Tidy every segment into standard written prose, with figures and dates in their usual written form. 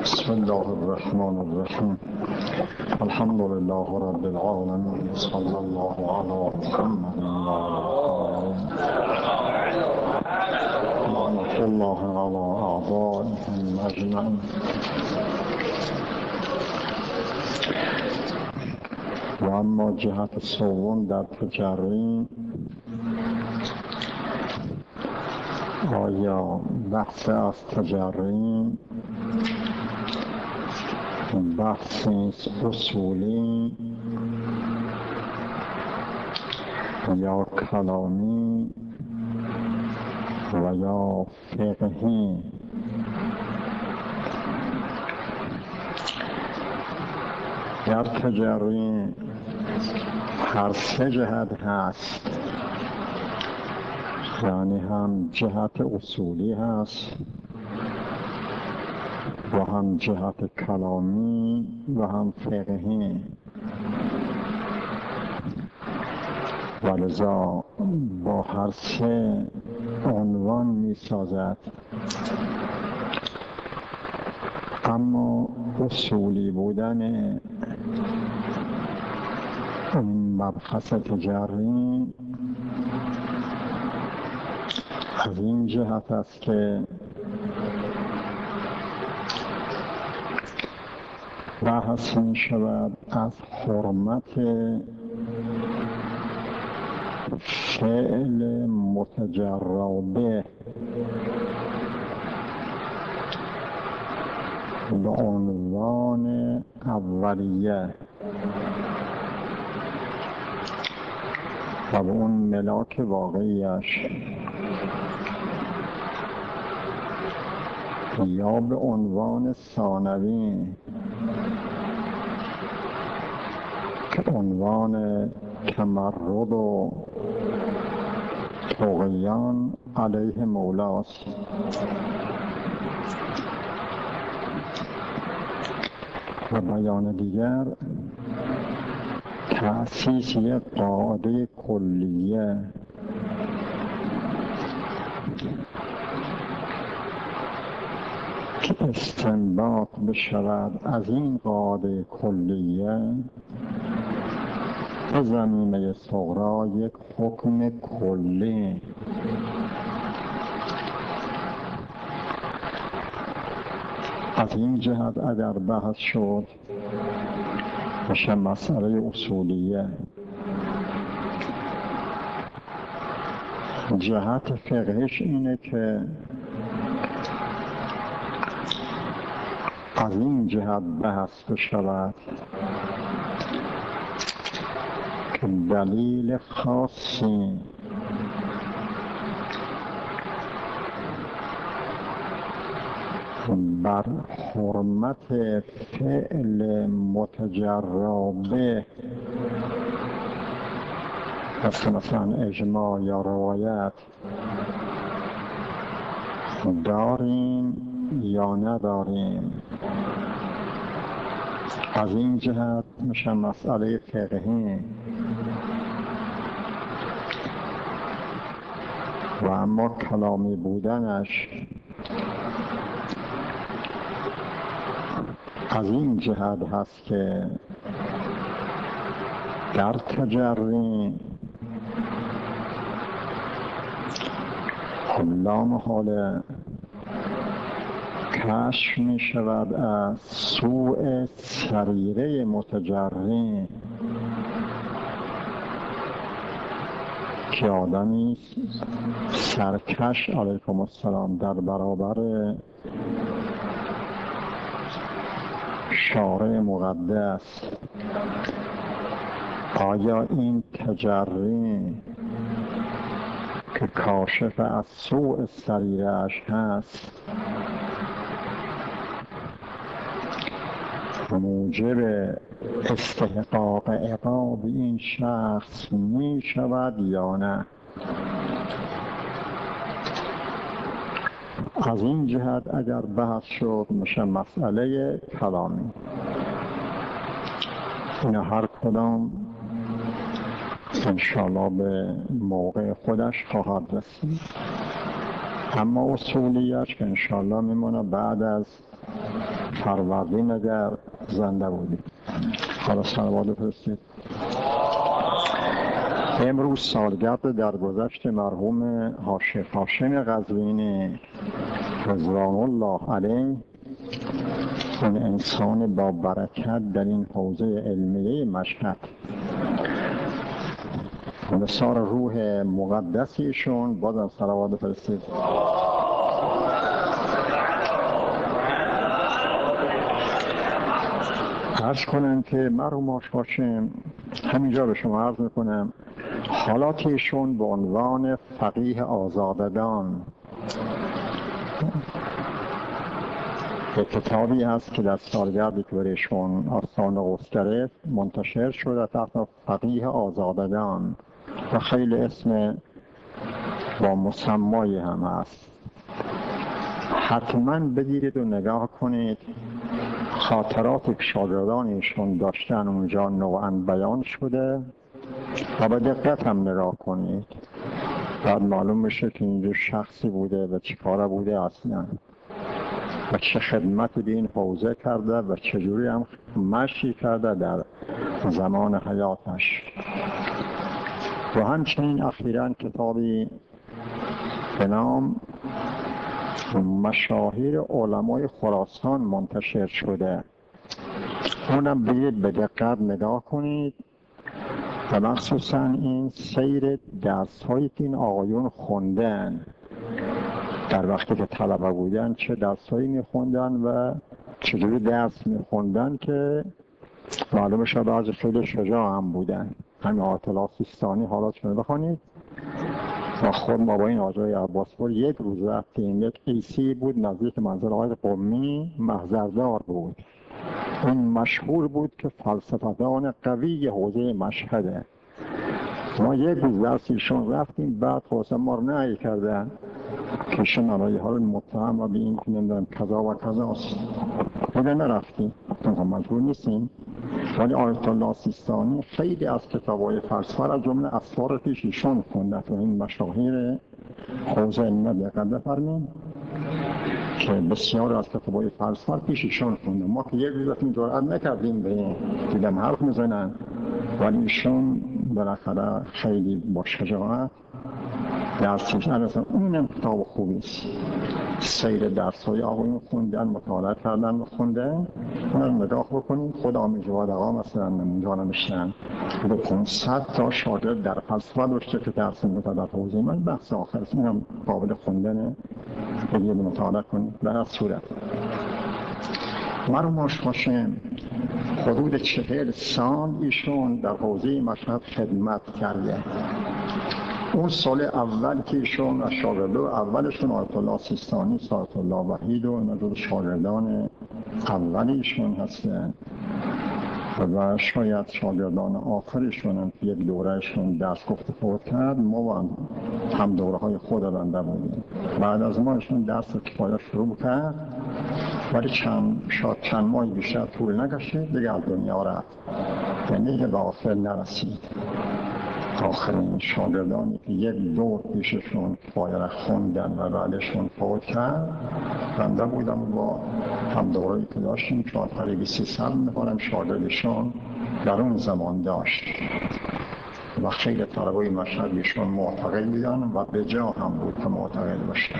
بسم الله الرحمن الرحیم. الحمد لله رب العالمین. صلی الله علی محمد و لعنة الله علی اعدائهم اجمعین. و اما جهت سوم در تجری، آیا بحث از تجری بحثی اصولی یا کلامی و یا فقهی؟ در تجری هر سه جهت هست، یعنی هم جهت اصولی هست و هم جهت کلامی و هم فقهی. ولذا با هر سه عنوان می سازد. اما اصولی بودن این مبحث تجری از این جهت است که بحث می شود از حرمت فعل متجری به به عنوان اولیه و به اون ملاک واقعیش، یا به عنوان ثانوی که عنوان تمرد و طغیان علیه مولاست. و بیان دیگر تأسیس یک قاعده کلیه که استنباط بشود از این قاعده کلیه به زمینه صغرا یک حکم کلی. از این جهت اگر بحث شد میشه مسئله اصولیه. جهت فقهش اینه که از این جهت بحث بشود که دلیل خاصی بر حرمت فعل متجری به مثلا اجماع یا روایت داریم یا نداریم، از این جهت میشه مسئله فقهی. و اما کلامی بودنش از این جهت هست که در تجری لا محاله کشف می شود از سوء سریره متجری که آدمی سرکش علیکم السلام در برابر شارع مقدس. آیا این تجری که کاشف از سوء سریره‌اش هست موجب استحقاق عقاب این شخص می شود یا نه؟ از این جهت اگر بحث شد میشه مسئله کلامی. این هر کدام انشاءالله به موقع خودش خواهد رسید. اما اصولیت که انشاءالله میمونه بعد از فروردین اگر زنده بودید. حالا صلوات بفرستید. امروز سالگرد درگذشت مرحوم هاشم قزوینی رضوان الله علیه، اون انسان با برکت در این حوزه علمیه مشهد. نثار روح مقدسیشون بازم صلوات بفرستید. عرض کنم که مرحوم هاشم همینجا به شما عرض میکنم حالاتشون به عنوان فقیه آزادگان، کتابی هست که در سالگردی که برایشون آستان قدس گرفت منتشر شده تحت فقیه آزادگان و خیلی اسم با مسمایی هم هست. حتما بگیرید و نگاه کنید. خاطرات که شاگردانشون داشتن اونجا نوعاً بیان شده و به دقت هم نگاه کنید. بعد معلوم میشه که اینجا شخصی بوده و چی کاره بوده اصلا و چه خدمتی به این حوزه کرده و چجوری هم مشی کرده در زمان حیاتش. و همچنین اخیراً کتابی به نام مشاهیر علمای خراسان منتشر شده. اونم بگید به دقت نگاه کنید و مخصوصاً این سیر درس هایی که این آقایون خوندن در وقتی که طلبه بودن، چه درس هایی میخوندن و چجوری درس میخوندن که معلومه شد بعضی خیلی شجاع هم بودن. همین آیت الله سیستانی حالاتشون بخونید. و خود ما با این آقای عباسپور یک روز رفتیم، یک ایسی بود نزدیک منزل آقای قمی، محضردار بود. این مشهور بود که فلسفه‌دان قوی حوزه مشهده. ما یک روز درسیشون رفتیم، بعد خواستم ما رو نهی کردن که ایشون علایه حال متهم و به این که نمیدونم کذا و کذا است. بوده نرفتیم، مجبور نیستیم. ولی آیت الله سیستانی خیلی از کتاب‌های فلسفه از جمله اسفار پیش ایشون خونده. تو این مشاهیر حوزه علمیه دقت بفرمایید که بسیار از کتاب‌های فلسفه پیش ایشون خونده. ما که یک روز رفتیم جرئت نکردیم به دیدم حرف میزنن، ولی ایشون بالاخره خیلی با شجاعت درسیش نرسن. اونم کتاب خوبی است. سیر درس‌های آقایون خوندن، مطالعه کردن و خوندن. اونم نگاه بکنید. خود آمین جواد آقا مثلا اونجا نمیشتن به 500 تا شاگرد در فلسفه داشته که درس میداد در حوزه من. بحث آخر است. اونم قابل خوندنه. بگید مطالعه کنید. به هر صورت مرحوم هاشم حدود 40 سال ایشون در حوزه مشهد خدمت کرده. اون سال اول که ایشون از شاگردان اولشون آیت الله سیستانی، آیت الله وحید و اینا شاگردان اول ایشون هستن و شاید شاگردان آخرشون هم یک دورهشون درس گفته فوت کرد. ما هم دوره های خود بنده بودیم. بعد از ما ایشون درس کفایت شروع کرد، ولی چند ماه بیشتر طول نکشید دیگه از دنیا رفت، یعنی که به آخر نرسید. آخرین شاگردانی که یک دور پیششون کفایه خوندن و بعدشون فوت کرد بنده بودم. با هم دوره‌ای که داشتیم 430 سال می‌کنم شاگردشون در اون زمان داشت و خیلی طلبه‌های مشهد ایشون معتقد بودن و به جا هم بود که معتقد باشن.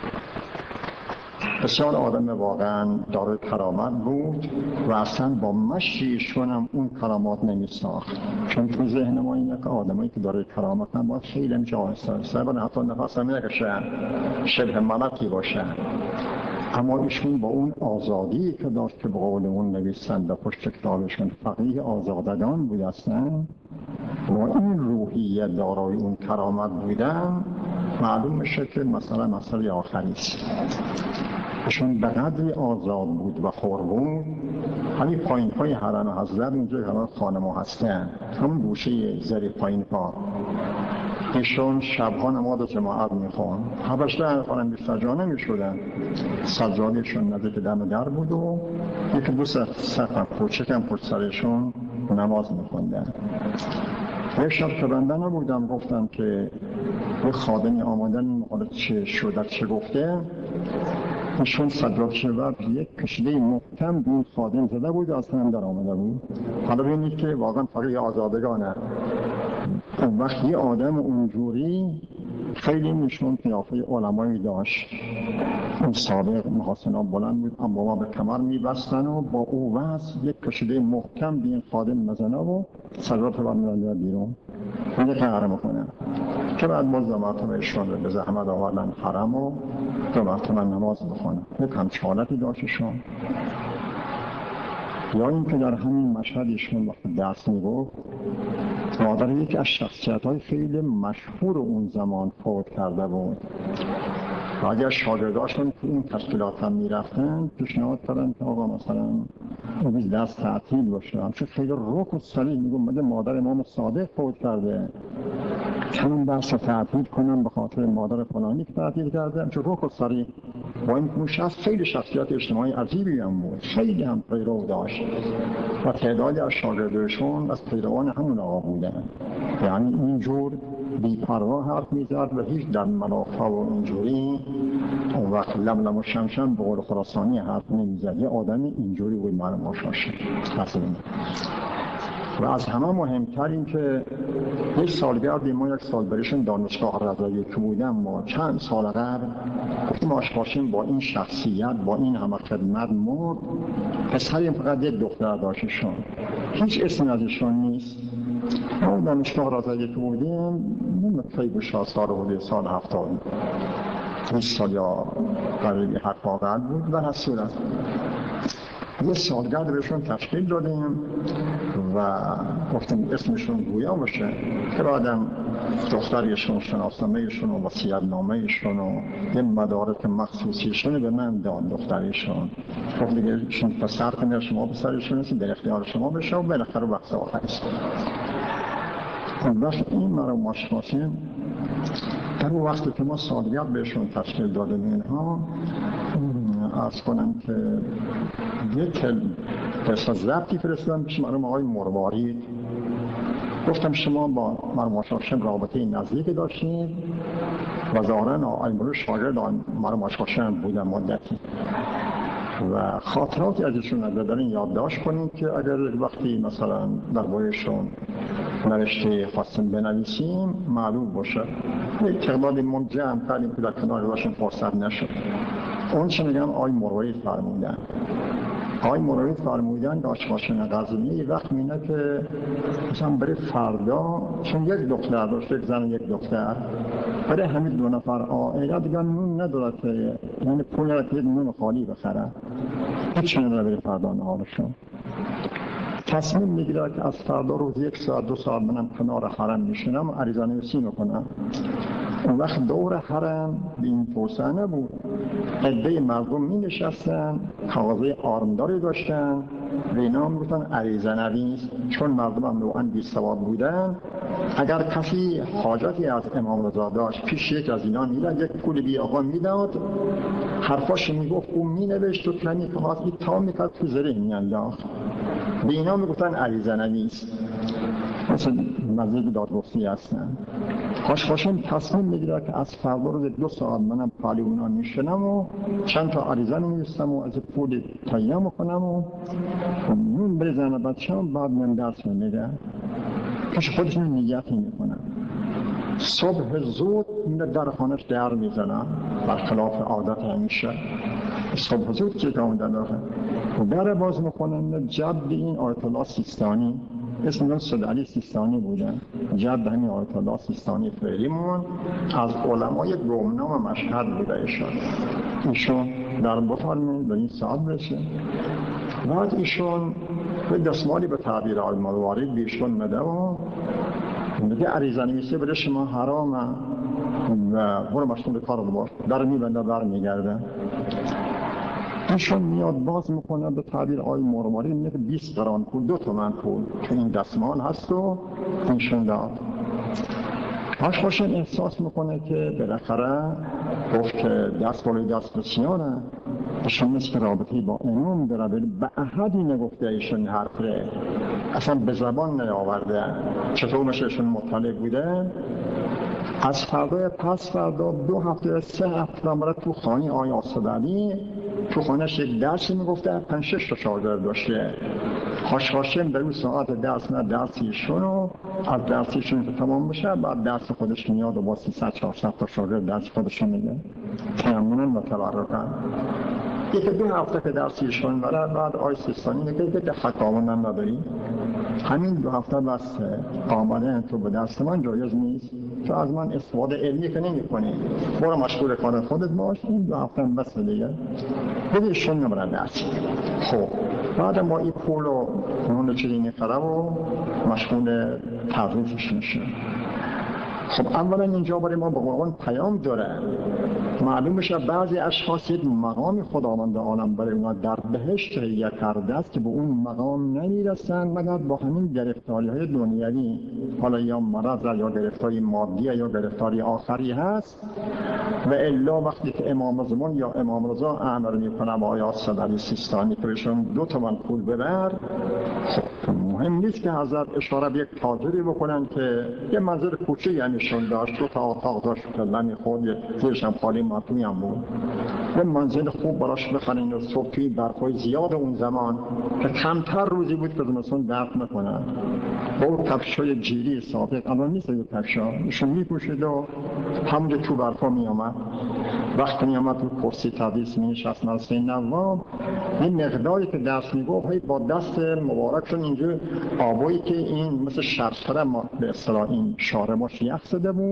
بسیار آدم واقعا دارای کرامت بود و اصلا با مشیشون هم اون کرامات نمی‌ساخت. چون تو ذهن ما اینه که آدمایی که دارای کرامت هم باید خیلی هم جاهزتر و حتی نفس هم نکشن، شبه ملکی باشن. اما ایشون با اون آزادی که داشت که به قول اون نویسنده پشت کتابشون فقیه آزادگان بود هستن و این روحیه دارای اون کرامت بودن، معلوم میشه که مسئله آخری است. ایشون به قدری آزاد بود و خور بود. همین پایین پای حرم حضرت اونجا که خانه ما هستن، همون گوشه زیر پایین پا ایشون شبها نماز جماعت میخوان. 18 خانم 20 جا نمیشدن. سجادهشون نزدیک دم در بود و یکی دو سقف کوچکم پشت سرشون نماز میخوندن. یک شب که بنده نبودم گفتم که یه خادمی آمدن حالا چه شده چه گفته. ایشون صدراکشور یک کشیده محکم به این خادم زده بود و اصلا هم در آمده بود. حالا ببینید که واقعا فقط یه آزادگانه. اون وقت یه آدم اونجوری خیلی نشون قیافه علمایی داشت. اون سابق محاسنا بلند بود، اما ما به کمر میبستن و با او وضع یک کشیده محکم به این خادم مزنه و صدرات رو برمی‌دارن بیرون. اینه که قرار میکنه که بعد باز دو مرتبه ایشون رو به زحمت آوردن حرم و دو مرتبه نماز بخونن. یک همچالتی داشتشون. یا این که در همین مشهد ایشون وقتی درس میگفت مادر یکی از شخصیت‌های خیلی مشهور اون زمان فوت کرده بود و اگر شاگرداشون تو این تشکیلات هم میرفتن پیشنهاد کردن که آقا مثلا اون درس تعطیل باشه، همچون خیلی رک و صریح میگم مگه مادر امام صادق فوت کرده چون درس تعطیل کنم به خاطر مادر فلانی که تعطیل کرده، همچون رک و صریح. با این موشخص خیلی شخصیت اجتماعی عجیبی هم بود، خیلی هم پیرو داشت و تعدادی از شاگردشون از پیروان همون آقا بودن. یعنی اینجور بی‌پروا حرف میزد و هیچ در منافع و اینجوری اون وقت لملم و شمشم به قول خراسانی حرف نمیزد. یه آدم اینجوری بود معلوم آشاشه اصلا. و از همه مهمتر این که یک سالگرد ما یک سال بریشون دانشگاه رضایی که بودم ما چند سال قبل گفتیم آشپاشیم با این شخصیت با این همه خدمت مرد. پسریم فقط یک دختر داشتشون، هیچ اسمی ازشون نیست. ما دانشگاه رضایی که بودیم نمی‌خوای بشه سال بوده سال 70 20 سال یا قریبی حرف واقعا بود. و هر صورت یه سالگرد بهشون تشکیل دادیم و گفتیم اسمشون گویا باشه که بعدم دختریشون شناسنامه‌شون و وصیت‌نامه‌شون و یه مدارک مخصوصیشون به من داد. دختریشون گفت دیگه ایشون پسر کنه شما پسرشون هستی در اختیار شما بشه و بالاخره وقت آخر است. اون وقت این مرا ماشماسیم در اون وقتی که ما سالگرد بهشون تشکیل دادیم اینها عرض کنم که یک قصه ضبطی فرستادم پیش مرحوم آقای مروارید. گفتم شما با مرحوم آشاشم رابطه نزدیک داشتید و ظاهراً آقای مروارید شاگرد مرحوم آشاشم بودن مدتی و خاطراتی ازشون اگر دارین یادداشت کنید که اگر وقتی مثلا در بایشون نوشته خواستیم بنویسیم معلوم باشه. یک تقدادی من جمع کردیم که در کنار باشون فرصت نشد. اون چه میگم آقای مروارید فرمودن. آقای مروارید فرمودن داشتماشین قزوینی یه وقت مینه که مثلا برای فردا چون یک دختر داشت، یک زن و یک دختر، برای همین دو نفر آقایه دیگر نون ندارد که یعنی پول ندارد که یک نون خالی بخره، هیچ نداره برای فردا نهارشون. تصمیم میگیره که از فردا روز 1 ساعت 2 ساعت منم کنار حرم میشینم و عریضه نویسی میکنم. اون وقت دور حرم به این توسعه نبود، عده مردم می نشستن، کاغذهای آرمداری داشتن و اینا میگفتن عریضه نویس. چون مردم هم نوعاً بی‌سواد بودن، اگر کسی حاجتی از امام رضا داشت پیش یک از اینا میرد یک پول بی آقا میداد، حرفاش میگفت اون مینوشت و کمی کاغذ تا میکرد تو زره میانداخت. به اینا میگفتن عریضه نویس، مثل نزدیک دادگستی هستن. خوشخوشم تصمیم میگیره که از فردا روز 2 ساعت منم پالی اونا میشنم و چند تا عریضه نویسم و از پول تهیه میکنم و نون بریزن بچه‌ام، بعد من درس میدم. پیش خودشون نیتی میکنم. صبح زود در خانه‌اش در میزنم، برخلاف عادت همیشه. صبح زود که در در باز میکنن. جد این آیت الله سیستانی، اسم سید علی سیستانی بودن، جد همین آیت الله سیستانی فعلیمون از علمای گمنام مشهد بوده. ایشون در بطال به این ساعت بشه. بعد ایشون به دستمالی به تعبیر آقای مروارید بیشون مده و میگه عریضه نویسی برای شما حرامه و برو مشغول کار باش. در میبنده بر میگرده. ایشون میاد باز میکنه به تعبیر آقای مروارید میگه 20 قران پول 2 تومن پول که این دستمال هست و ایشون داد. خوشخوشم احساس میکنه که بالاخره گفت که دست بالای دست بسیاره. ایشون مثل رابطه‌ای با امام داره، ولی به احدی نگفته ایشون حرف ره اصلا به زبان نیاورده. چطور میشه ایشون مطلع بوده؟ از فردا پس فردا 2 هفته 3 هفته برای تو خانه آقای آصدعلی تو خانهش یک درسی میگفته 5-6 تا شاگرد داشته. هاشم در اون ساعت درس نه درسیشون و از درسیشون که تمام بشه بعد درس خودش میاد و با 300-400 تا شاگرد درس خودش میگه تماماً و تبرکاً. 1-2 هفته که درسیشون بره بعد آقای سیستانی میگه که حکامون هم نداری، همین 2 هفته بس آمده تو به درس من جایز نیست، تو از من استفاده علمی که نمی کنی، برو مشغول کار خودت باش، این 2 هفته بس دیگه بگیشون نبرن درس. خب بعد ما این پول و اون چیزی میخره و مشغول تدریسش میشه. خب اولا اینجا برای ما به قرآن پیام داره، معلوم بشه بعضی اشخاص یک مقام خداوند عالم برای اونا در بهشت تهیه کرده است که به اون مقام نمیرسن مگر با همین گرفتاری‌های دنیوی، حالا یا مرض یا گرفتاری مادی یا گرفتاری آخری هست. و الا وقتی که امام زمان یا امام رضا امر میکنه با آیات صدری سیستانی که بهشون 2 تومن پول ببر، خب مهم نیست که حضرت اشاره به یک تاجری بکنن که یه منظر کوچه یعنیشون داشت، 2 تا اتاق داشت که لمی خود زیرش هم خالی مطمی هم بود، یه منزل خوب براش بخرین و صبحی برفای زیاد اون زمان که کمتر روزی بود که زمستون درد نکنن با اون کفشای جیری سابق، الان نیست یه کفشا ایشون میپوشید و همونجا تو برفا میامد. وقتی میامد تو کرسی تدریس مینشست نرسه نوام، این مقداری که درس میگفت با دست مبارکشون اینجور آبایی که این مثل شرشره ما به اصطلاح این شاره باش یخ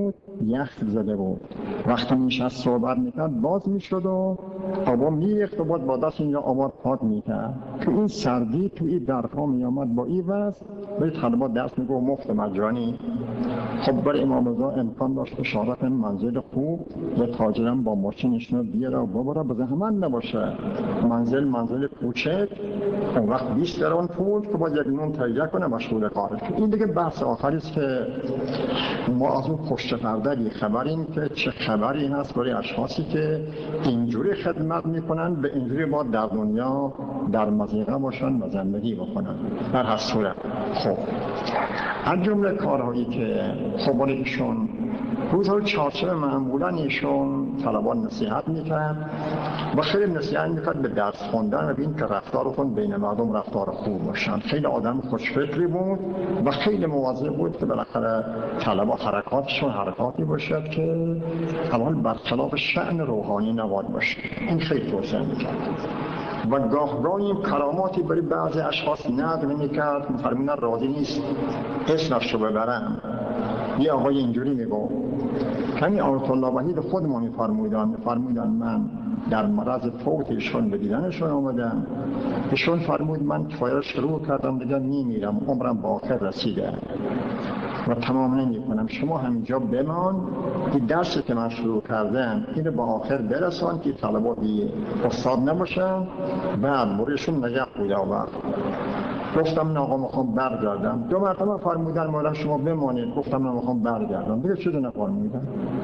زده بود، وقتی میشست صحبت میکرد باز میشد و آبا میریخت و با دست اینجا آبا پاک میکرد. تو این سردی تو این درها میامد با این وضع به طلبات درس میگفت مفت مجانی. خب برای امام رضا امکان داشت اشارت منزل خوب یا تاجرم با ماشینش رو بیاره و ببره، به زحمت نباشه منزل کوچک، اون وقت 20 درون پول که باید یک نون تهیه کنه مشغول کارش. این دیگه بحث آخری است که ما از اون پشت پرده خبریم که چه خبری هست برای اشخاصی که اینجوری خدمت میکنن، به اینجوری با در دنیا در مضیقه باشن و زندگی بکنن در هر صورت. خب از جمله کارهایی که خب ایشون روزهای چهارشنبه معمولا ایشون طلبان نصیحت میکرد و خیلی نصیحت میکرد به درس خوندن و ببین که رفتارتون بین مردم رفتار خوب باشن. خیلی آدم خوشفکری بود و خیلی مواظب بود که بالاخره طلبا حرکاتشون حرکاتی باشد که اول برخلاف شأن روحانی نباید باشه. این خیلی توصیه میکرد و گاه این کراماتی برای بعضی اشخاص نقل میکرد، فرمودن راضی نیست اسمش رو ببرم. یه آقای اینجوری میگو همین آیت الله وحید خود ما میفرمودن من در مرض فوت ایشون به دیدنشون آمدم، ایشون فرمود من کفایه رو شروع کردم دیگه میمیرم، عمرم با آخر رسیده و تمام نمی کنم، شما همینجا بمان این درسی که من شروع کردم اینو با آخر برسان که طلباتی استاد نباشن، بعد بریشون نجح بوده و گفتم نه آقا میخوام برگردم. 2 مرتبه فرمودن مولا شما بمانید، گفتم نه میخوام برگردم، دیگه چیزی نفرمودن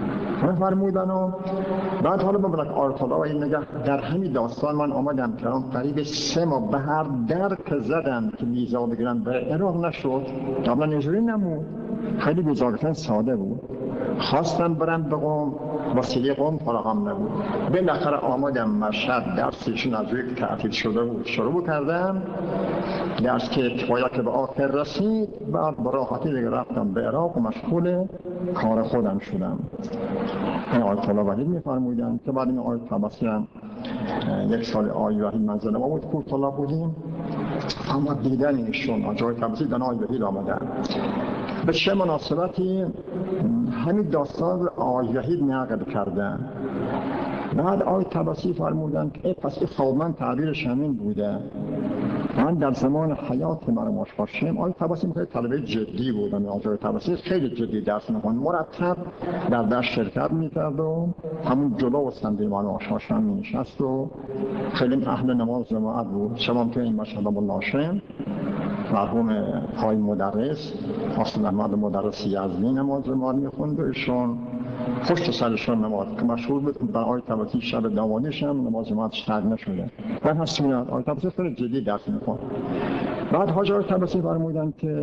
و بعد حالا ببرک آیت الله و این نگه در همین داستان من آمدم که قریب 3 ماه به هر در که زدم که ویزا بگیرم به عراق نشد، قبلا اینجوری نمود، خیلی ویزا ساده بود، خواستم برم به قم وسیله قم فراهم نبود، بالاخره آمدم مشهد درسشون از روی تعطیل شده بود شروع کردم درس که کفایه که به آخر رسید، بعد با راحتی دیگه رفتم به عراق و مشغول کار خودم شدم. این آیت الله وحید میفرمودن که بعد این آیت طبسی هم 1 سال آیت وحید منزل ما بود کوت الله بودیم، اما دیدن ایشون آجای طبسی دن آیت وحید آمدن به چه مناسبتی همین داستان آیت وحید نقل کردن. بعد آیت طبسی فرمودن که پس این خوابمن تعبیرش همین بوده. من در زمان حیات مرحوم آشقاشم آیت طبسی خیلی طلبه جدی بودن، آیت طبسی خیلی جدی درس می‌خوند، مرتب در درس شرکت می‌کرد و همون جلو و صندلی مرحوم آشقاشم می‌نشست و خیلی اهل نماز جماعت بود. شما که این مشهد الله مرحوم آقای مدرس حسن احمد مدرس یزدی نماز جماعت می‌خوند و ایشون پشت سرشون نماز که مشهور بود در آیت طبسی شب دوانیش هم نماز جماعتش ترک نشده. من هستونم آیت طبسی خیلی جدی درس می‌خوند. بعد حاج آیت طبسی فرمودن که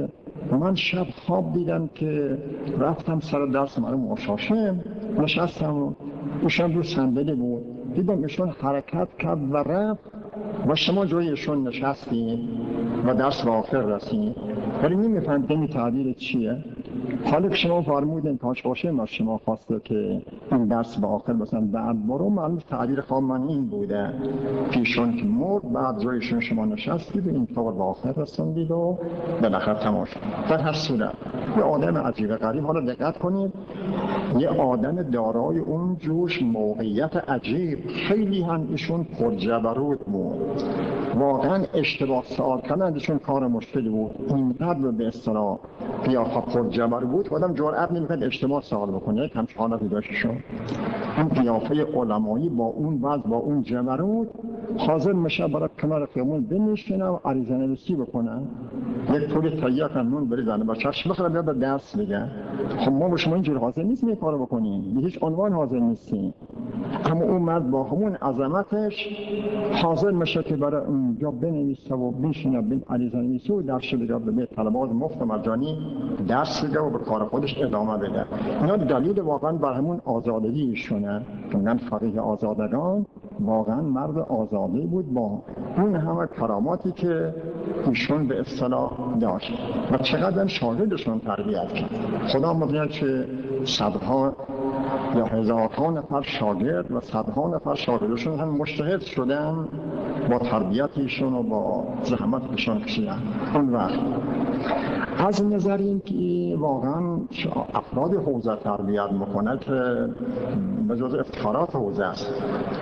من شب خواب دیدم که رفتم سر درس مرحوم آشاشم، نشستم، ایشان رو صندلی بود، دیدم ایشان حرکت کرد و رفت و شما جای ایشان نشستید و درس به آخر رسید، ولی نمی‌فهمیدم این تعبیر چیه. حالا که شما فرمودین که آشاشم از شما خواسته که این درس به آخر مثلا بعد برو، معلوم تعبیر خواب من این بوده که ایشان که مرد بعد جای ایشان شما نشستید و این طور به آخر رسوندید و بالاخره تمام شد. در هر صورت یه آدم عجیب غریب، حالا دقت کنید، یه آدم دارای اون جوش موقعیت عجیب، خیلی هم ایشون پرجبروت بود، واقعا اشتباه سوال کردن ایشون کار مشکلی بود، اینقدر به اصطلاح قیافه پرجبر بود آدم جرئت نمی‌کرد اشتباه سوال بکنه. یک همچین حالتی داشتشون، این قیافه علمایی با اون وضع با اون جبروت حاضر میشه برای کنار خیابون بنشینه و عریضه نویسی بکنه، یک پول تهیه کنه نون بریزنه بچه‌ش بخره بیاد به درس بگه. خب ما با شما اینجور حاضر نیستیم این کارو بکنیم، به هیچ عنوان حاضر نیستیم. اما اون مرد با همون عظمتش حاضر میشه که برای اونجا بنویسه و بنشینه عریضه نویسی و درس بگه، به طلبات مفت و مجانی درس بگه و به کار خودش ادامه بده. اینا دلیل واقعا بر همون آزادگی ایشونه که میگن فقیه آزادگان، واقعا مرد آزاده بود با اون همه کراماتی که ایشون به اصطلاح داشت و چقدر شاگردشون تربیت کرد. خدا مدید که صدها یا هزارها نفر شاگرد و صدها نفر شاگردشون هم مجتهد شدن با تربیت ایشون و با زحمت ایشون کشیدن. اون وقت از نظر این که واقعا افراد حوزه تربیت میکنه که به جز افتخارات حوزه است،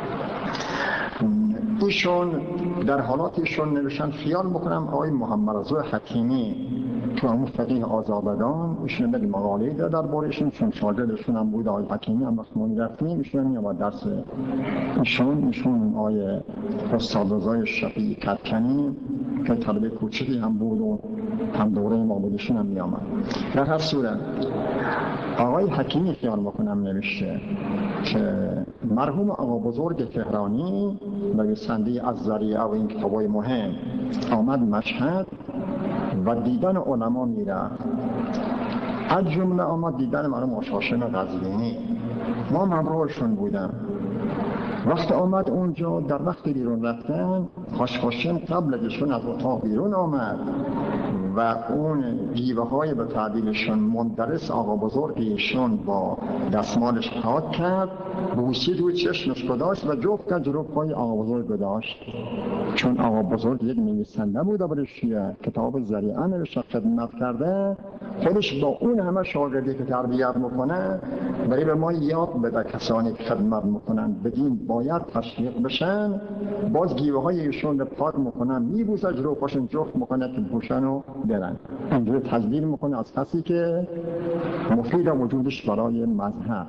ایشون در حالاتشون نوشتن، خیال بکنم آقای محمد رضا حکیمی تو همون فقیه آزادگان ایشون یک مقاله داره درباره ایشون، چون شاگردشون هم بود آقای حکیمی، هم وقت ما می‌رفتیم ایشون میاد درس ایشون آقای استاد رضای شفیعی کدکنی که طالب کوچکی هم بود و هم دوره ما بودشون هم میامد. در هر صورت آقای حکیمی خیال بکنم نوشته که مرحوم آقا بزرگ تهرانی نویسنده از ذریعه و این کتابای مهم آمد مشهد و دیدن علما میرفت، از جمله آمد دیدن مرحوم آشاشم قزوینی، ما همراهشون بودم. وقت آمد اونجا در وقت بیرون رفتن، آشاشم قبل ازشون از اتاق بیرون آمد و اون بیوه های به تعبیرشون مندرس آقا بزرگیشون با دستمالش پاک کرد، بوسید و چشمش گذاشت و جفت کرد جلو پای آقا بزرگ گذاشت. چون آقا بزرگ یک نویسنده بود برش کتاب ذریعه نوشته خدمت کرده، خودش با اون همه شاگردی که تربیت میکنه برای به ما یاد بده کسانی که خدمت میکنن بدین باید تشویق بشن، باز گیوه های ایشون رو پاک میکنن میبوسه جلو پاشون جفت میکنه که بوشن و برن. اینجور تجلیل میکنه از کسی که مفید وجودش برای مذهب.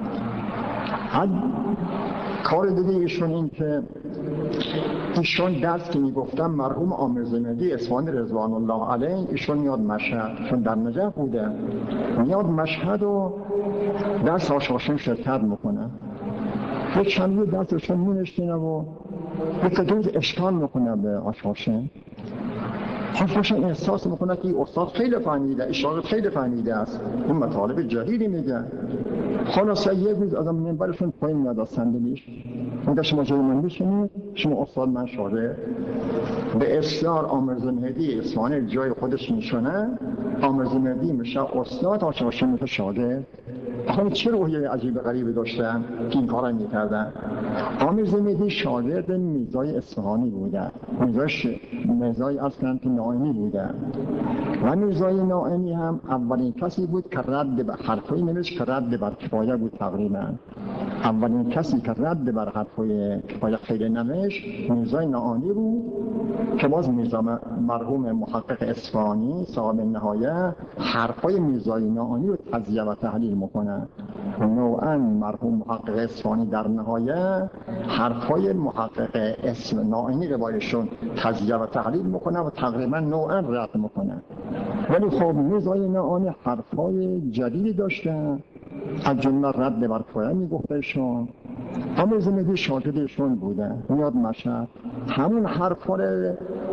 کار دیگه ایشون این که ایشون درس که میگفتم مرحوم آمرز مهدی اصفهانی رضوان الله علیه ایشون میاد مشهد، چون در نجف بوده، میاد مشهد و درس آشاشم شرکت میکنه. یک چند درس ایشون مینشتینه و یک دوز اشکال میکنه به آشاشم. آشاشم احساس میکنه که استاد خیلی فهمیده، اشاره خیلی فهمیده است، این مطالب جدیدی میگه. خلاصه یک روز از منبرشون پایین میاد از صندلیش، میگه شما جای من بشینید، شما استاد من شاگرد. به اصرار آمرز مهدی اصفهانی جای خودش میشونه، آمرز مهدی میشه استاد، آشاشم میشه شاگرد. آخه چه روحیه عجیب غریبی داشتن که این کارا میکردن؟ آمرز مهدی شاگرد میرزای اصفهانی بوده، میرزای اصلا که نائمی بوده و میرزای نائمی هم اولین کسی بود که رد بر حرفای نوشت که رد بر کفایه بود. تقریبا اولین کسی که رد بر حرفای کفایه خیلی نوشت میرزای نائمی بود که باز میرزا مرحوم محقق اصفهانی صاحب نهایه حرفای میرزای نائمی رو تجزیه و تحلیل میکنه. نوعاً مرحوم محقق اصفهانی در نهایه حرفای محقق نائمی رو بایشون تجزیه و تحلیل میکنه و تقریبا نوعاً رد میکنه. ولی خب میرزای نائمی حرفای جدیدی داشته، از جمله رد بر کفایه میگفتهشون. آمرز مهدی شاگردشون بوده، میاد مشهد همون حرفا رو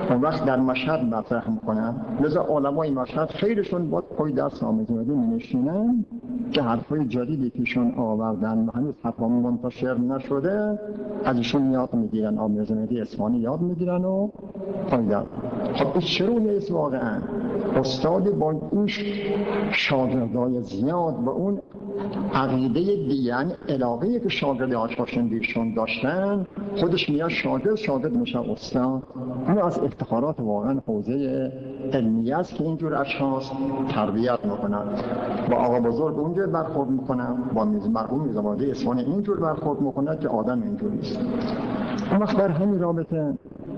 اون وقت در مشهد مطرح میکنن. لذا علمای مشهد خیلیشون با پای دست آموزادی می‌نشینن که حرفای جدیدی کهشون آوردن هنوز حرفا منتشر نشده ازشون یاد میگیرن، آموزادی اصفهانی یاد میگیرن و پای دست. خب این چرا نیست واقعا؟ استاد با این شاگردای زیاد و اون عقیده دیگه علاقه‌ای که شاگرد آشاشون بیشون داشتن، خودش میاد شاگرد میشه استاد. این از افتخارات واقعا حوزه علمی است که اینجور اشخاص تربیت میکنن. با آقا بزرگ اونجور برخورد میکنن، با مرحوم میرزابادی اصفهانی اینجور برخورد میکنن که آدم اینجوری است. اون وقت در همین رابطه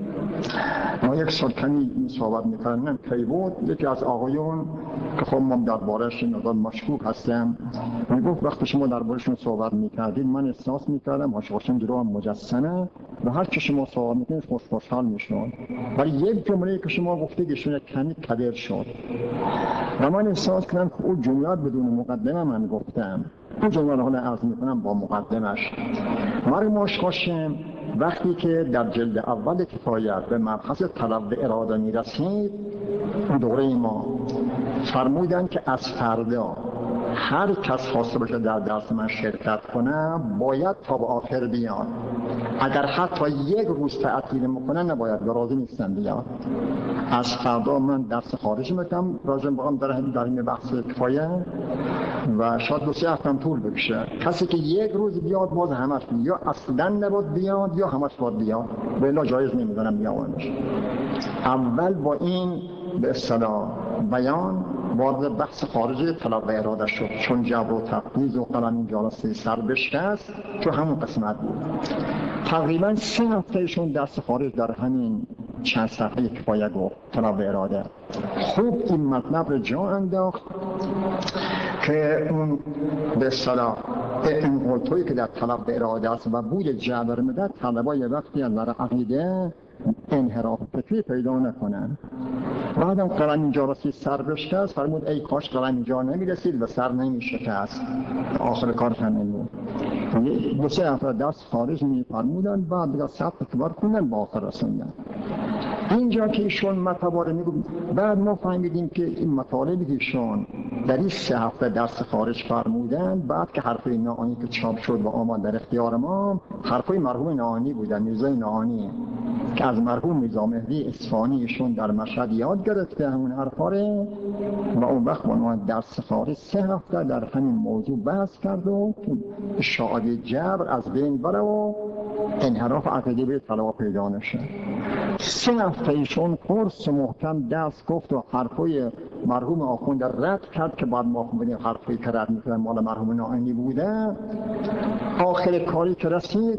ما یک سلطنی صحبت میکنم کی بود، یکی از آقایون که خب من درباره‌اش مقدار مشکوک هستم میگفت وقتی شما درباره‌شون صحبت میکردید من احساس میکردم هاشاشون درو هم مجسمه و هر که شما صحبت میکنید خوشحال میشون، ولی یک جمله که شما گفتید ایشون کمی کبیر شد و من احساس کردم که اون جمله بدون مقدمه من گفتم. اون جمله رو حالا عرض میکنم با مقدمش. مرحوم آشقاشم وقتی که در جلد اول کفایت به مبحث طلب و اراده میرسید، دوره ما فرمودن که از فردا هر کس خواسته باشه در درس من شرکت کنه باید تا به آخر بیاد. اگر حتی یک روز تعطیل میکنه نباید، راضی نیستم بیاد. از فردا من درس خارجی میکنم راجع به در این بحث کفایت و شاید 2-3 هفته طول بکشه. کسی که یک روز بیاد باز همش یا اصلا نباید بیاد یا همش باید بیاد، ولی جایز نمیدونم بیامونش. اول با این به اصطلاح بیان وارد بحث خارجی طلب و اراده شد، چون جبر و تفویض و قلم این جلسه سر بشکست تو همون قسمت بود. تقریبا 3 هفتهشون درس خارج در همین چند صفحه کفایه گفت طلب و اراده. خوب این مطلب رو جا انداخت که اون به اصطلاح این قلتویی که در طلب و اراده است و بود جبر میده، طلبای وقتی از نظر عقیده انحراف فکری پیدا نکنن. بعدم قلم اینجا رسید سر بشکست، فرمود ای کاش قلم اینجا نمیرسید و سر نمیشکست. آخر کارش همین بود. 2-3 هفته درس خارج میفرمودن، بعد دیگه ثبت کبار کنن با آخر رسوندن. اینجا که ایشون مطالب میگو، بعد ما فهمیدیم که این مطالبی که ایشون در این 3 هفته درس خارج فرمودن، بعد که حرفای ناهانی که چاپ شد و آمد در اختیار ما، حرفای مرحوم ناهانی بودن، میرزای ناهانی که از مرحوم میرزا مهدی اصفهانی ایشون در مشهد یاد گرفته همون حرفا رو و اون وقت ما درس خارج 3 هفته در همین موضوع بحث کرد و اشاعه جبر از بین بره و انحراف عقیده به طلبه پیدا نشه. 3 هفته ایشون قرص محکم دست گفت و حرفای مرحوم آخوند رد کرد که بعد ما بودیم حرفی که رد میکنن مال مرحوم ناهانی بوده. آخر کاری که رسید،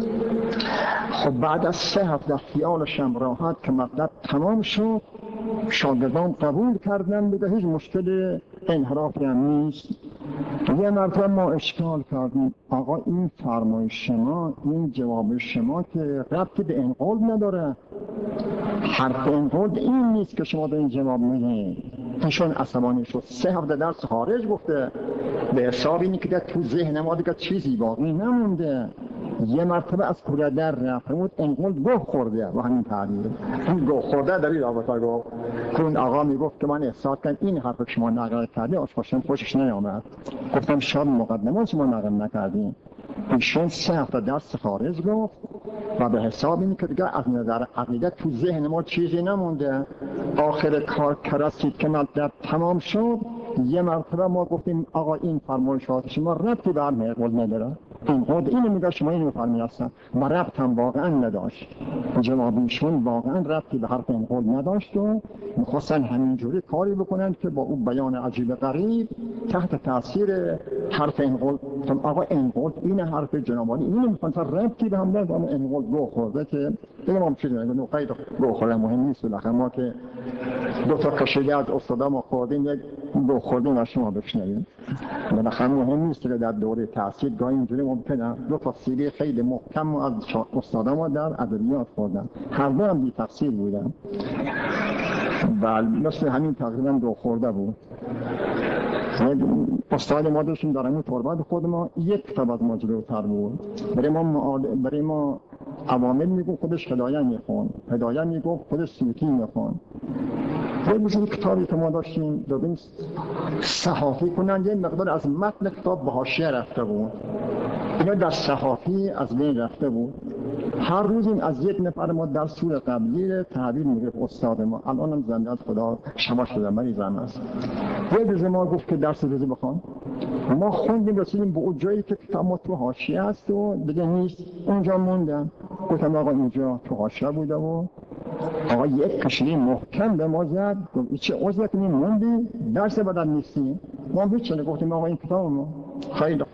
خب بعد از 3 هفته خیالشم راحت که مطلب تمام شد، شاگردان قبول کردن دیگه هیچ مشکل انحرافی هم نیست. یه مرتبه ما اشکال کردیم آقا این فرمایش شما، این جواب شما که ربطی به انقلاب نداره، حرف انقلاب این نیست که شما به این جواب میدید. ایشون عصبانی شد. 3 هفته درس خارج گفته، به حساب اینی که تو ذهن ما دیگه چیزی باقی نمونده. یه مرتبه از کوره در رفت بود انقلاب گوه خورده و همین تعبیر این گوه خورده در این رابطه گفت که اون آقا میگفت که من احساس کردم این حرف که شما نقل کردی آشپاشم خوشش نیامد. گفتم شاید مقدمه شما نقل نکردین. ایشون 3 هفته درس خارج گفت و به حساب این که دیگه از نظر عقیده تو ذهن ما چیزی نمونده. آخر کار که رسید که مطلب تمام شد، یه مرتبه ما گفتیم آقا این فرمایشات شما ربطی به انقلاب نداره، انقلاب اینو میگه شما اینو میفرمایید و ربط هم واقعا نداشت. جوابیشون واقعا ربطی به حرف انقلاب نداشت و میخواستن همینجوری کاری بکنن که با اون بیان عجیب غریب تحت تاثیر حرف انقلاب آقا انقلاب این حرف جنابالی اینو میخواستن ربطی به هم نداره. انقلاب گوه خورده که دیگه ما چیزی نگه خیلی گوه خورده مهم نیست. بالاخره ما که 2 تا کشیده از استادا ما خوردیم یک گوه خوردیم و شما بشنویم. بالاخره مهم نیست که در دوره تحصیل گاهی اینجوری ممکنه 2 تا سیری خیلی محکم از استادا ما در ادبیات خوردن، هر دو هم بی تفسیر بودن و مثل همین تقریبا گوه خورده بود. استاد ما داشتیم در همون تربت خود ما 1 کتاب از ما جلوتر بود. برای ما عوامل میگفت خودش هدایت میخون، هدایت میگفت خودش سیوطی میخون. یه روز کتابی که ما داشتیم دادیم صحافی کنن، یه مقدار از متن کتاب به حاشیه رفته بود، اینا در صحافی از بین رفته بود. هر روز این از یک نفر ما در سور قبلی تعبیر میگرفت استاد ما، الان هم زنده از خدا شما شدن ولی زن است. یه روز ما گفت که درس روزی بخوان، ما خوندیم رسیدیم به اون جایی که کتاب ما تو حاشیه است و دیگه نیست، اونجا موندم. گفتم آقا اینجا تو حاشیه بوده و آقا یک کشیدی محکم به ما زد، گفت چه عذر کنیم موندی درس بدن نیستی. ما بیچاره گفتیم آقا این کتاب ما خیلی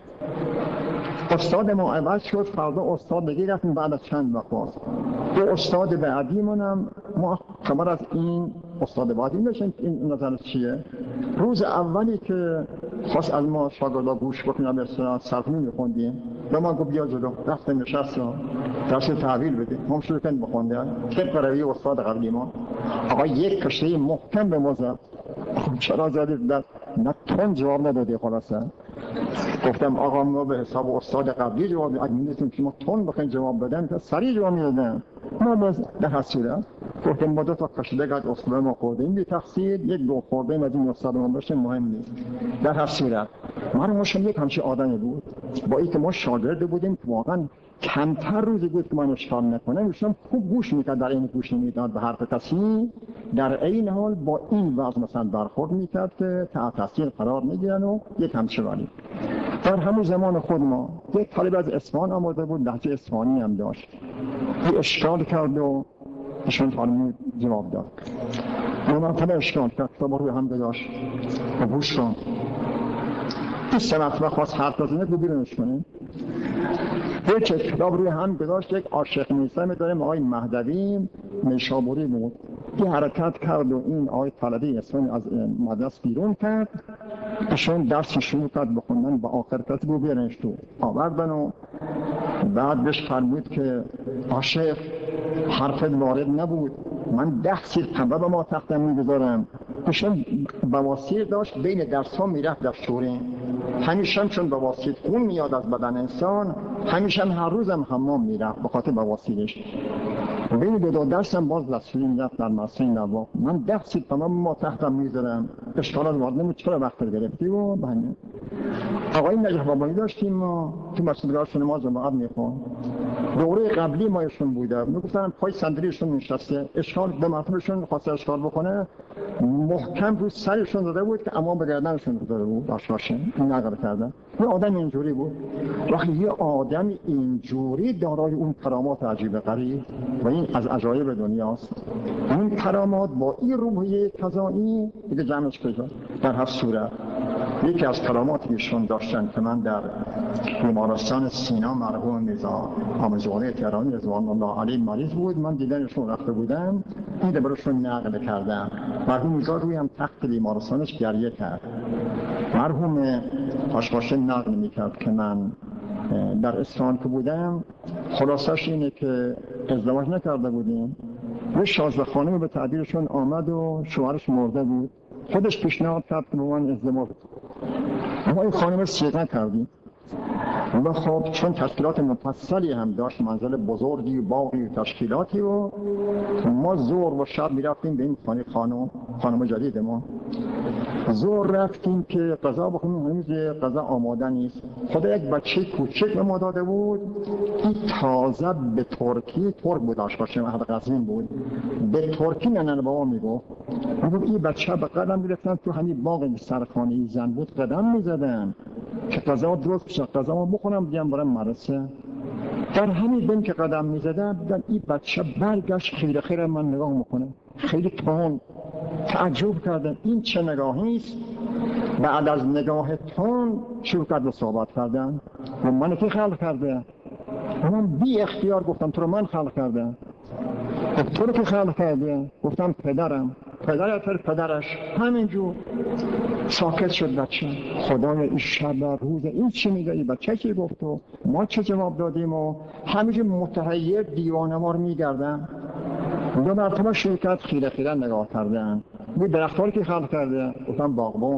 استاد ما عوض شد، فردا استاد دیگه رفتیم بعد از چند وقت باز دو استاد بعدیمونم ما خبر از این استاد بعدی داشتیم. این نظر چیه؟ روز اولی که خواست از ما شاگردا گوش بکنیم به اصطلاح صرفی می‌خوندیم و ما گفت بیا جلو، رفتیم نشستیم درس تحویل بده، هم شروع کردیم بخوندن طبق روی استاد قبلی ما. آقا یک کشته محکم به ما زد، چرا زدید؟ نه تون جواب ندادی. خلاصه گفتم آقا ما به حساب استاد قبلی جواب اگه می‌دونستیم که ما تون بخوایم جواب بدن که سریع جواب میدادن. ما باز در هر صورت گفتم ما دو تا کشیده قد اصول ما خوردیم بی تقصیر، یک دو خوردیم از این استاد ما باشه مهم نیست. در هر صورت ما یک همچین آدمی بود، با اینکه ما شاگرد بودیم واقعا کمتر روزی بود که من اشکال نکنم، ایشون خوب گوش میکرد، در این گوش نمیداد به حرف کسی، در این حال با این وضع مثلا برخورد میکرد که تحت تاثیر قرار میگیرن و یک همچنانی. در همون زمان خود ما یک طالب از اصفهان آمده بود، لهجه اصفهانی هم داشت، این اشکال کرد و ایشون فرمود جواب داد. من طبعا اشکال کرد، کتاب روی هم گذاشت و گوش کن. این سه مرتبه خواست حرف بزنه که بیرونش کنه. یک کتاب روی هم گذاشت، یک عاشق نیستم داریم آقای مهدوی نیشابوری بود، این حرکت کرد و این آقای طالبی اسم از مدرسه بیرون کرد، ایشون درس شروع کرد بخوندن با آخر کسی بود بیارنش تو آوردن و بعد بهش فرمود که عاشق حرفت وارد نبود، من 10 سیر پنبه به ما تختم میگذارم. ایشون بواسیر داشت، بین درس ها میرفت در شوره، همیشه چون بواسیر خون میاد از بدن انسان، همیشه هر روزم حمام میرفت به خاطر بواسیرش. بین دو درسم باز دستوری میرفت در مدرسه نواب. من 10 سیر پنبه ما تختم میگذارم، اشکالات وارد نمود، چرا وقت گرفتی و بهنه. آقای نجف بابایی داشتیم ما تو مسجد نماز جماعت میخوند، دوره قبلی ما ایشون بوده، میگفتن پای صندلیشون نشسته، اشکال به مرتبهشون خواست اشکال بکنه، محکم رو سرشون داده بود که اما به گردنشون داده بود باشه این نقل کردن. یه آدم اینجوری بود. وقتی یه آدم اینجوری دارای اون کرامات عجیب غریب و این از عجایب دنیاست، اون کرامات با این روحیه قضایی دیگه جمعش کجا؟ در هر صورت یکی از کراماتی ایشون داشتن که من در بیمارستان سینا مرحوم میرزا آموزوانه تهرانی رضوان الله علیه مریض بود، من دیدنشون رفته بودم، این براشون نقل کردم. مرحوم میرزا روی هم تخت بیمارستانش گریه کرد. مرحوم آشقاشه نقل میکرد که من در اصفهان که بودم، خلاصش اینه که ازدواج نکرده بودیم، یه شازده خانم به تعبیرشون آمد و شوهرش مرده بود، خودش پیشنهاد کرد که با من ازدواج ما این خانم سیغه کردیم و خب چون تشکیلات مفصلی هم داشت، منزل بزرگی و باقی و تشکیلاتی، و ما ظهر و شب میرفتیم به این خانم جدید ما، ظهر رفتیم که غذا بخوریم، هنوز غذا آماده نیست. خدا یک بچه کوچک به ما داده بود، این تازه به ترکی، ترک بود، آشپزی اهل قزوین بود، به ترکی ننه بابا میگفت این بچه به قدم میرفتن تو همین باغ سرخانه زن بود، قدم میزدن که غذا درست بشه، غذا ما بخورم بیام برم مدرسه. در همین بین که قدم میزدم دیدم این بچه برگشت خیره خیره من نگاه میکنه، خیلی تون تعجب کردم این چه نگاهی است. بعد از نگاه تون شروع کرد به صحبت کردن و من کی خلق کرده؟ من بی اختیار گفتم تو رو من خلق کردم. تو رو که خلق کرده؟ گفتم پدرم. پدرش همینجور ساکت شد بچه. خدای این شب روز این چی میگه؟ این بچه چی گفت و ما چه جواب دادیم و همینجور متحیر دیوانه‌وار میگردن. دو مرتبه شرکت خیره خیره نگاه کردن. این درختاری که خلق کرده؟ گفتم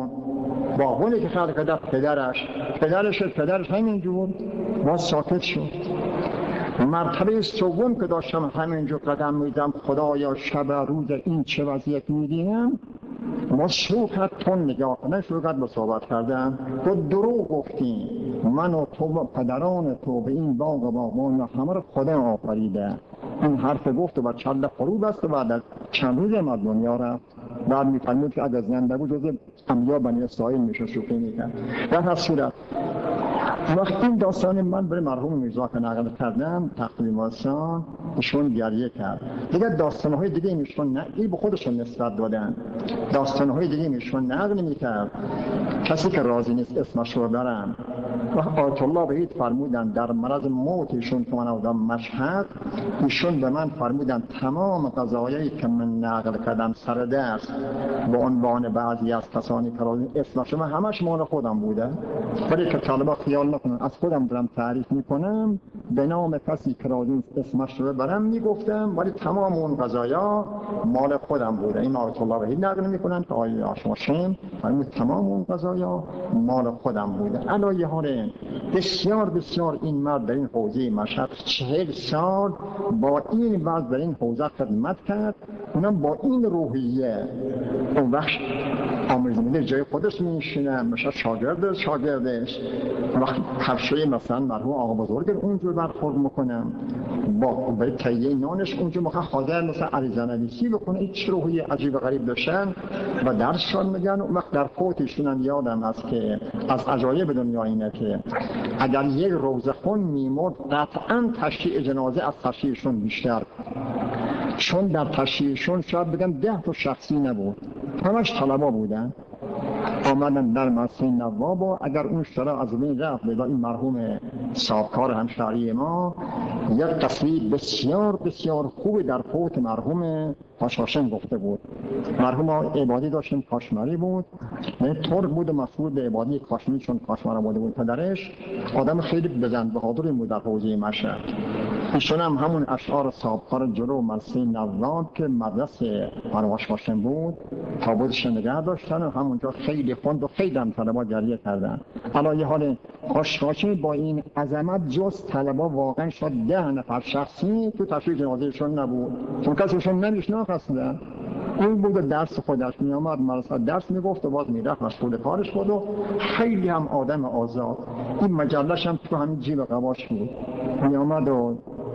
باغبونی که خلق کرده پدرش همینجور باز ساکت شد. مرتبه سوم که داشتم همینجا قدم میدم، خدایا شب روز این چه وضعیت میدینم، ما شروع کرد تون نگاه کنه، شروع کرد به صحبت کردن. تو دروغ گفتی، من و تو و پدران تو به این باغ و باغبان و همه رو خدا آفریده. این حرف گفت و چله خروب است و بعد از چند روز ما دنیا رفت. بعد میفرمود که اگر زنده بود جز انبیا بنی اسرائیل میشه شوخی میکرد. در هر صورت وقت این داستان من برای مرحوم میرزا که نقل کردم تقدیم آسان، ایشون گریه کرد. دیگه داستانهای دیگه ایشون نه به خودشون نسبت دادن، داستانهای دیگه ایشون نقل نمی‌کرد. کسی که راضی نیست اسمش رو برن. و آیت الله بهید فرمودن در مرض موتشون که من آدم مشهد، ایشون به من فرمودن تمام قضایایی که من نقل کردم سر دست به عنوان بعضی از کسانی که راضی اسمش من همش مال خودم بوده، ولی که طالبا خیال نکنن از خودم دارم تعریف میکنم، به نام کسی که راضی اسمش رو برم میگفتم، ولی تمام اون قضایا مال خودم بوده. این آیت الله بهید نقل میکنن که آیه آشماشم فرمود تمام اون قضایا مال خودم بوده. علی حال بسیار بسیار این مرد در این حوزه مشهد 40 سال با این وضع در این حوزه خدمت کرد، اونم با این روحیه. اون وقت آمرزمینه جای خودش میشینه، مثلا شاگردش وقت کفشوی مثلا مرحوم آقا بزرگ اونجور برخورد میکنم، با تهیه نانش اونجور مخواه حاضر مثلا عریضه نویسی بکنه. هیچ روحیه عجیب غریب داشتن و درسشان میگن. اون وقت در فوتشون هم یادم هست که از عجایب دنیا اینه که اگر یک روزخون میمرد قطعا تشییع جنازه از تشییعشون بیشتر، چون در تشییعشون شاید بگم 10 تا شخصی نبود، همش طلبا بودن. آمدن در مسجد نواب و اگر اون شرع از بین رفت، بلا این مرحوم صاحبکار همشهری ما یک تصویر بسیار بسیار خوب در فوت مرحوم هاشاشم گفته بود. مرحوم عبادی داشتیم کاشمری بود، ترک بود و مسئول به عبادی کاشمی، چون کاشمر آمده بود پدرش، آدم خیلی بزند بهادری بود در حوزه مشهد. ایشون هم همون اشعار صاحبکار جلو مسجد نواب که مدرسه هاشاشم بود تابوتش نگه داشتن و همونجا خیلی خوند و خیلی هم طلبا گریه کردن. علی حال هاشاشم با این عظمت جز طلبا واقعا شد 10 نفر شخصی تو تشییع جنازهشون نبود، چون کسیشون نمیشناخت اصلا. اون بود درس خودش می آمد مدرسه درس میگفت و باز میرفت مسئول کارش بود و خیلی هم آدم آزاد. این مجلش هم تو همین جیب قواش بود، می آمد و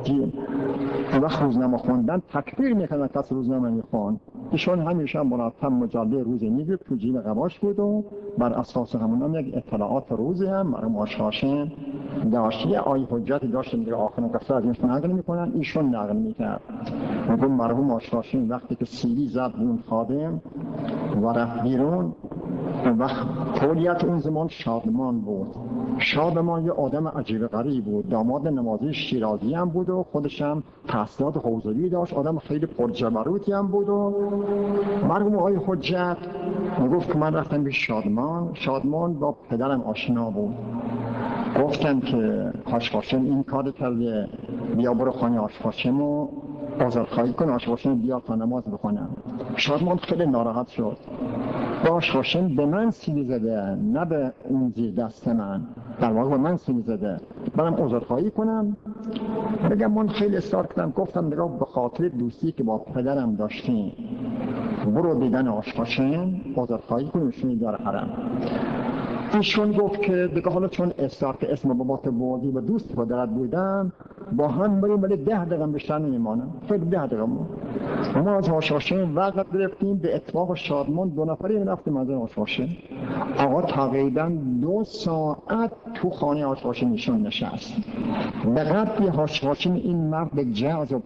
وقت روزنامه خوندن تکبیر میکنن کسی روزنامه میخوان، ایشون همیشه مرتب مجله روزی میگرفت تو جیب قواش بود و بر اساس همون هم یک اطلاعات روزی هم مرحوم هاشاشم داشت. یه آیه حجتی داشت میگه آخرین قصه از اینش نقل میکنن، ایشون نقل میکرد. میگه مرحوم هاشاشم وقتی که سیلی زد اون خادم و رفت بیرون، وقت کلیت اون زمان شادمان بود. شادمان یه آدم عجیب غریب بود، داماد نمازی شیرازی هم بود و خودش هم تحصیلات حوزوی داشت، آدم خیلی پرجبروتی هم بود. و مرحوم آقای حجت میگفت که من رفتم به شادمان با پدرم آشنا بود، گفتم که هاشاشم این کار کرده، بیا برو خانه هاشاشم و آزادخواهی کن، هاشاشم بیا تا نماز بخونم. شادمان خیلی ناراحت شد، هاشاشم به من سیلی زده، نه به اون زیر دست من، در واقع به من سیلی زده، برم عذرخواهی کنم. بگم من خیلی اصرار کردم، گفتم نگاه به خاطر دوستی که با پدرم داشتیم برو دیدن هاشاشم عذرخواهی کنیم شونی در حرم. ایشون گفت که دیگه حالا چون اصرار که اسم بابات بردی و دوست پدرت بودم با هم بریم، ولی 10 دقیقه بیشتر نمیمانم. خیلی 10 دقیقه ما از هاشاشم وقت گرفتیم، به اتفاق شادمان 2 نفری رفتیم از هاشاشم. آقا تقریبا 2 ساعت تو خانه هاشاشم ایشون نشست. به قدری هاشاشم این مرد جذب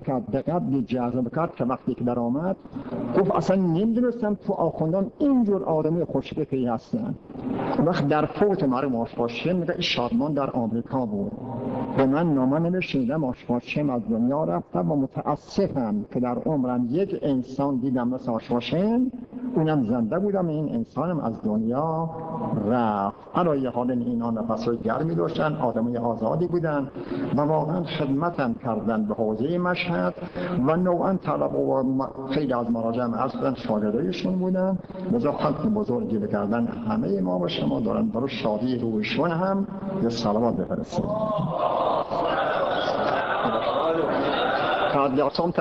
کرد که وقتی که در آمد گفت اصلا نمیدونستم تو آخوندان اینجور آدمی خوشفکری هستن. وقت در فوت مرحوم هاشاشم میگه این شادمان در آمریکا بود، به من نامه نوشتم هاشاشم از دنیا رفتم و متاسفم که در عمرم یک انسان دیدم مثل هاشاشم، اونم زنده بودم، این انسانم از دنیا رفت. علی حال اینا نفسای گرمی داشتن، آدمای آزادی بودن و واقعا خدمتم کردن به حوزه مشهد و نوعا طلب و خیلی از مراجع اصلا شاگردایشون بودن. لذا خلق بزرگی بکردن همه ما و شما دارن برای شادی رویشون هم یه صلوات بفرستیم. تبلیغات هم